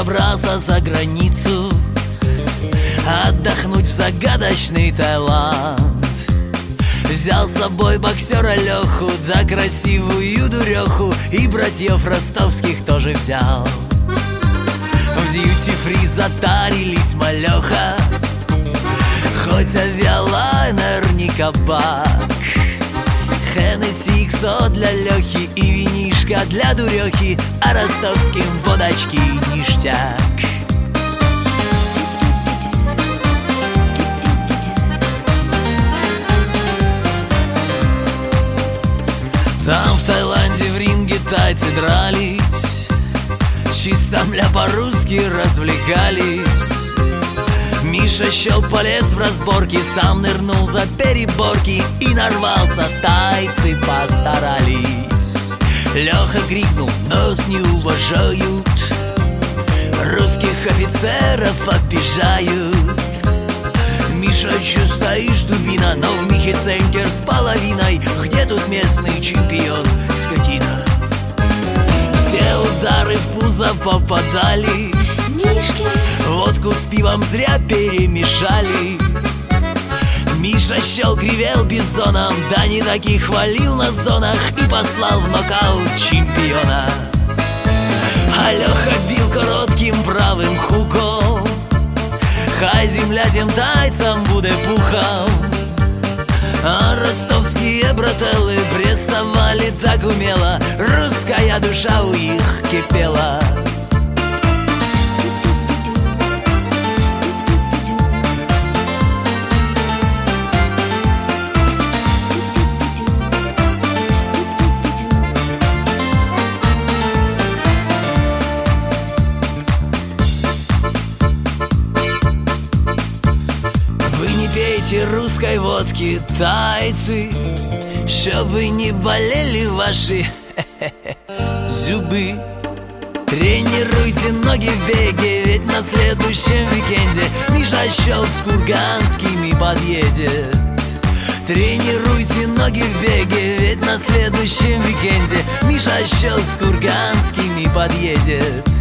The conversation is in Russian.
собрался за границу отдохнуть в загадочный Таиланд. Взял с собой боксера Леху, да красивую дуреху, и братьев ростовских тоже взял. В дьюти-фри затарились малеха, хоть авиалайнер не кабак. Хеннесси иксо для Лехи и винишка для дурехи, а ростовским водочки ништяк. Там в Таиланде в ринге тайцы дрались, чисто мля по-русски развлекались. Миша щел полез в разборки, сам нырнул за переборки и нарвался, тайцы постарались. Леха крикнул: нас не уважают, русских офицеров обижают. Миша, чё стоишь, дубина? Но в Михе ценкер с половиной. Где тут местный чемпион, скотина? Все удары в пузо попадали, Мишки водку с пивом зря перемешали. Миша щел кривел бизоном, да не таких хвалил на зонах и послал в нокаут чемпиона. А Леха бил коротким правым хуком, хай земля тем тайцам буде пухом. А ростовские брателлы прессовали так умело, русская душа у их кипела. Пейте русской водки, тайцы, чтобы не болели ваши зубы. Тренируйте ноги в беге, ведь на следующем уикенде Миша Щелк с Курганскими подъедет. Тренируйте ноги в беге, ведь на следующем уикенде Миша Щелк с Курганскими подъедет.